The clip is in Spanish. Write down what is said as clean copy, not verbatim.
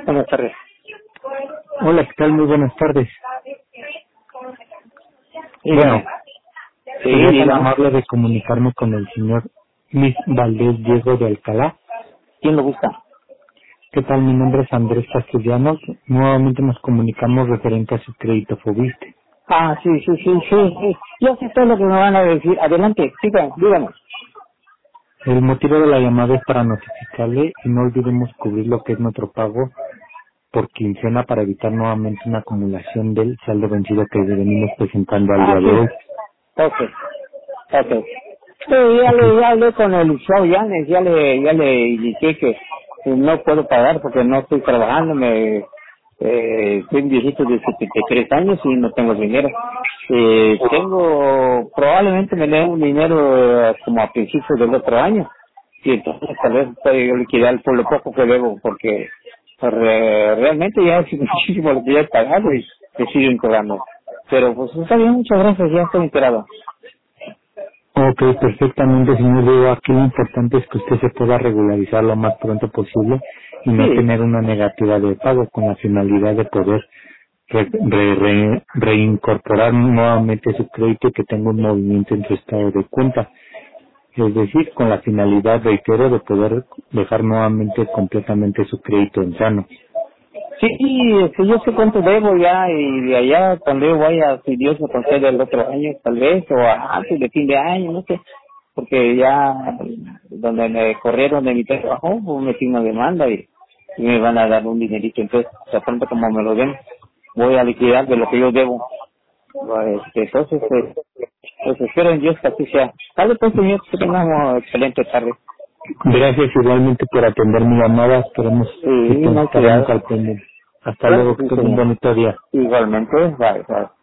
Buenas tardes. Hola, ¿qué tal? Muy buenas tardes. Sí, Bueno, sí, quería tan dígame. amable de comunicarme con el señor Luis Valdés Diego de Alcalá. ¿Quién lo busca? ¿Qué tal? Mi nombre es Andrés Castellanos. Nuevamente nos comunicamos referente a su crédito Fobiste. Ah, sí. Yo sé todo lo que me van a decir. Adelante, sigan, díganos. El motivo de la llamada es para notificarle y no olvidemos cubrir lo que es nuestro pago por quincena para evitar nuevamente una acumulación del saldo vencido que venimos presentando al Ah, día de sí. hoy. Ok. Sí, Ok, ya hablé con el show, ya le indiqué que no puedo pagar porque no estoy trabajando, soy un viejito de 73 años y no tengo dinero. Probablemente me den un dinero como a principios del otro año y entonces tal vez puedo liquidar por lo poco que debo porque realmente ya es muchísimo lo que ya he pagado y me siguen cobrando. Pero pues está bien, muchas gracias, ya estoy enterado. ok, perfectamente, señor Diego. Aquí lo importante es que usted se pueda regularizar lo más pronto posible y no Sí, tener una negativa de pago con la finalidad de poder reincorporar nuevamente su crédito y que tenga un movimiento en su estado de cuenta. Es decir, con la finalidad, reitero, de poder dejar nuevamente completamente su crédito en sano. sí, yo sé cuánto debo ya y de allá cuando yo vaya, si Dios me concede el otro año tal vez o antes de fin de año, no sé, porque ya donde me corrieron de mi trabajo, pues metí una demanda y me van a dar un dinerito, entonces de pronto como me lo den, voy a liquidar de lo que yo debo. Entonces, pues espero en Dios que así sea. Tal vez pues señor, que tengamos excelente tarde. Gracias igualmente por atender mi llamada. Esperemos Sí, que no hay estaremos cuidado. al pendiente. Hasta Claro luego, que que sí, tenga un señor. bonito día. Igualmente, bye.